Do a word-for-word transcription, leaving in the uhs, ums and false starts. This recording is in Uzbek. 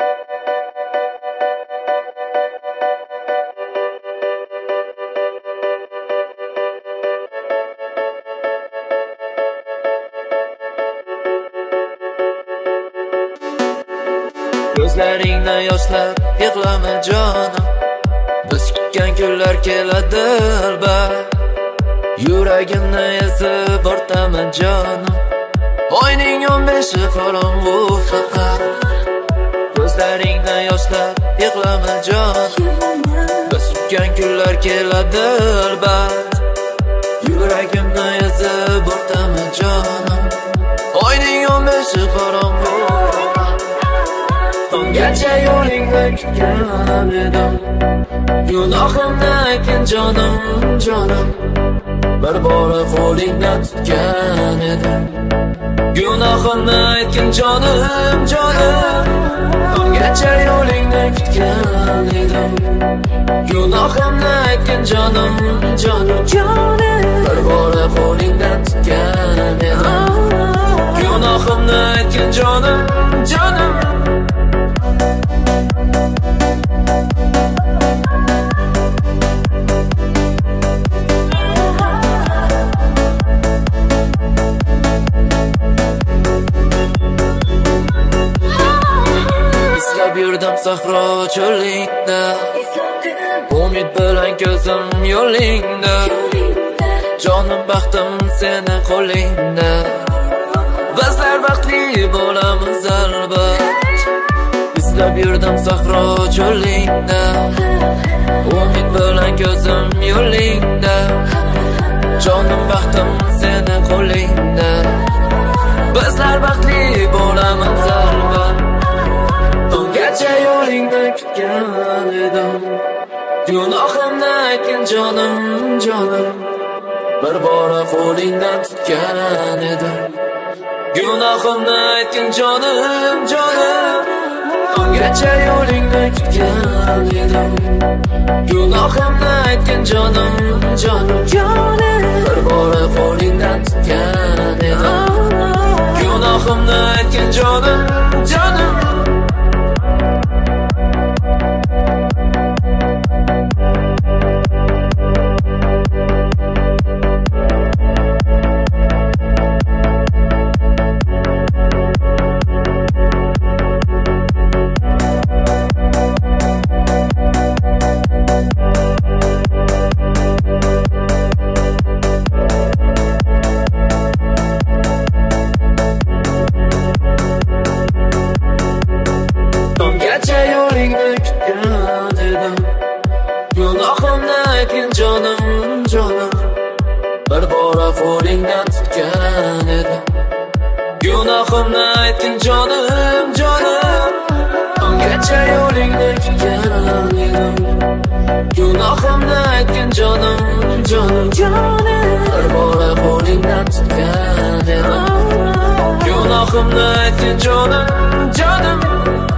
Ko'zlaringni yoshlab yig'lama jonim, biz kutgan kunlar keladi albat. Yuragimni ezib ortaman jonim, oyning o'n beshi qorong'u faqat. Ko'zlaringni yoshlab yig'lama jonim, biz kutgan kunlar keladi albat. Yuragimni ezib ortaman jonim, oyning o'n beshi qorong'u. Ungacha yo'lingni kutgan edim, gunohimni aytgin jonim, jonim. Bir bora qo'lingdan tutgan edim, gunohimni aytgin jonim, jonim. Ungacha yo'lingni kutgan edim, gunohimni aytgin jonim, jonim, jonim. Bir bora qo'lingdan tutgan edim, gunohimni aytgin jonim, jonim. Yurdim sahro cho'lingda, umid bilan ko'zim yo'lingda. Jonim baxtim seni qo'lingda, bizlar baxtli bo'lamiz albat. Izlab yurdim sahro cho'lingda, umid bilan ko'zim yo'lingda. Jonim baxtim seni qo'lingda, bizlar baxtli bo'lamiz albat. Ungacha yo'lingni kutgan edim, gunohimni aytgin jonim, jonim. Bir bora qo'lingdan tutgan edim, gunohimni aytgin jonim, jonim. Ungacha yo'lingni kutgan edim, gunohimni aytgin jonim, jonim, jonim. Bir bora qo'lingdan tutgan edim, gunohimni aytgin jonim, jonim. Gunohimni aytgin jonim, jonim. Bir bora qo'lingdan tutgan edim, gunohimni aytgin jonim, jonim. Ungacha yo'lingni kutgan edim, gunohimni aytgin jonim, jonim, jonim. Bir bora qo'lingdan tutgan edim, gunohimni aytgin jonim, jonim.